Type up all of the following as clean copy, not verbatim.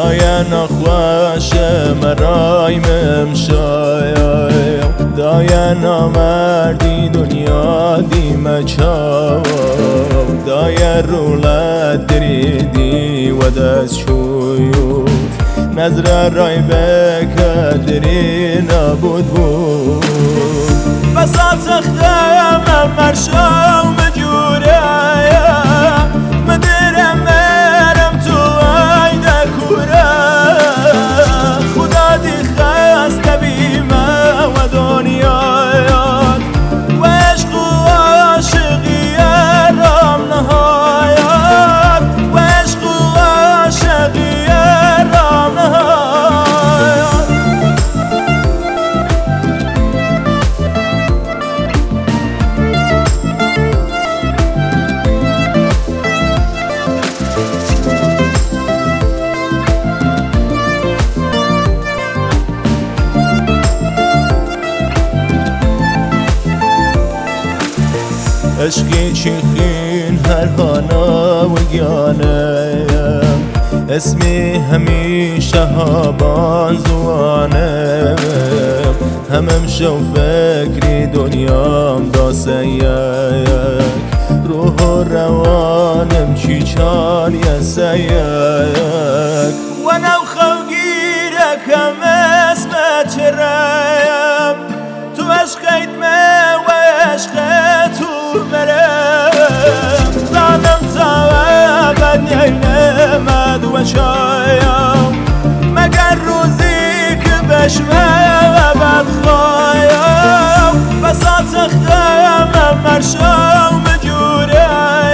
دای نخواش مرایم امشای دای نامردی دنیا دیمه چاو دای رولت دریدی و دست شویو نظر رای بکدری نبود بود بسات خم مرشاو مجوره مدرم مرم تو عیده کوره خدا دی خست بیمه و دنیایات و عشق و عاشقی رام نهایات و عشق و عاشقی رام نهایات عشقی چیخین هر خانه و گیانه اسمی همیشه هابان زوانه همم شو فکری دنیام داسه یک روح و روانم چی چان یسه یک و نو خوگیره کم اسم چرایم تو عشقیت me و عشق تو مرم ظالم تعبد نیمد و شایم مگر روزی که بشمه و بدخوایم بسات خم مرشام مجوره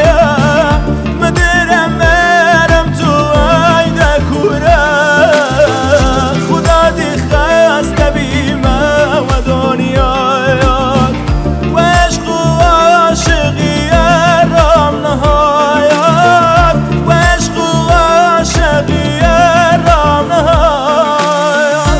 مدرم مرم تو عیده کوره خدا دی خست بیمه و دنیایات و عشق و عاشقی رام نهایات و عشق و عاشقی رام نهایات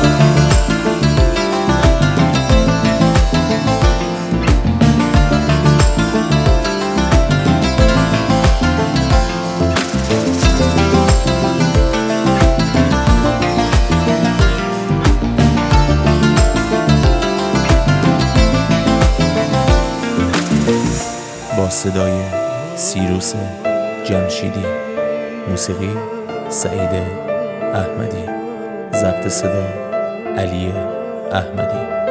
با صدای سیروس جمشیدی، موسیقی سعید احمدی، ضبط صدا علی احمدی.